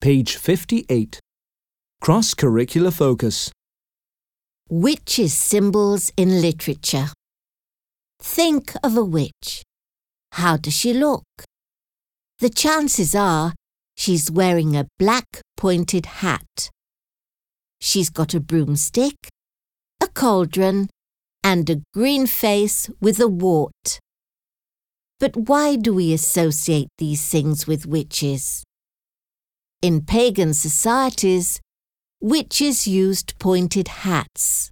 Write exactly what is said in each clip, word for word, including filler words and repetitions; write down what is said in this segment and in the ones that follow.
Page fifty-eight. Cross-curricular focus. Witches' symbols in literature. Think of a witch. How does she look? The chances are she's wearing a black pointed hat. She's got a broomstick, a cauldron, and a green face with a wart. But why do we associate these things with witches? In pagan societies, witches used pointed hats.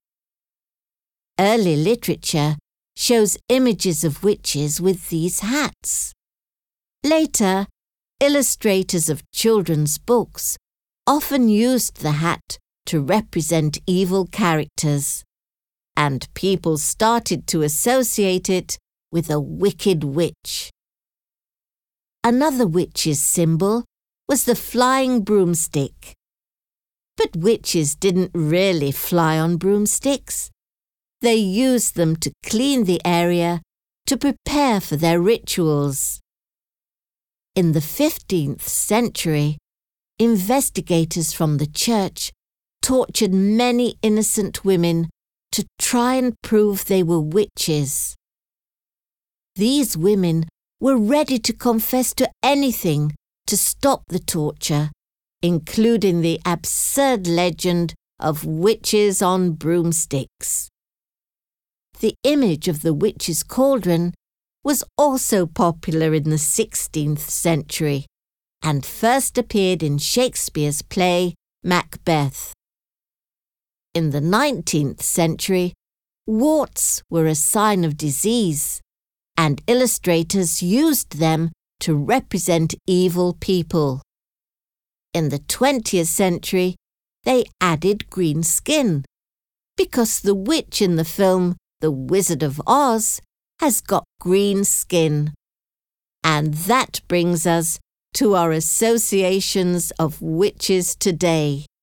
Early literature shows images of witches with these hats. Later, illustrators of children's books often used the hat to represent evil characters, and people started to associate it with a wicked witch. Another witch's symbol was the flying broomstick. But witches didn't really fly on broomsticks. They used them to clean the area to prepare for their rituals. In the fifteenth century, investigators from the church tortured many innocent women to try and prove they were witches. These women were ready to confess to anything to stop the torture, including the absurd legend of witches on broomsticks. The image of the witch's cauldron was also popular in the sixteenth century and first appeared in Shakespeare's play Macbeth. In the nineteenth century, warts were a sign of disease, and illustrators used them to represent evil people. In the twentieth century, they added green skin, because the witch in the film The Wizard of Oz has got green skin. And that brings us to our associations of witches today.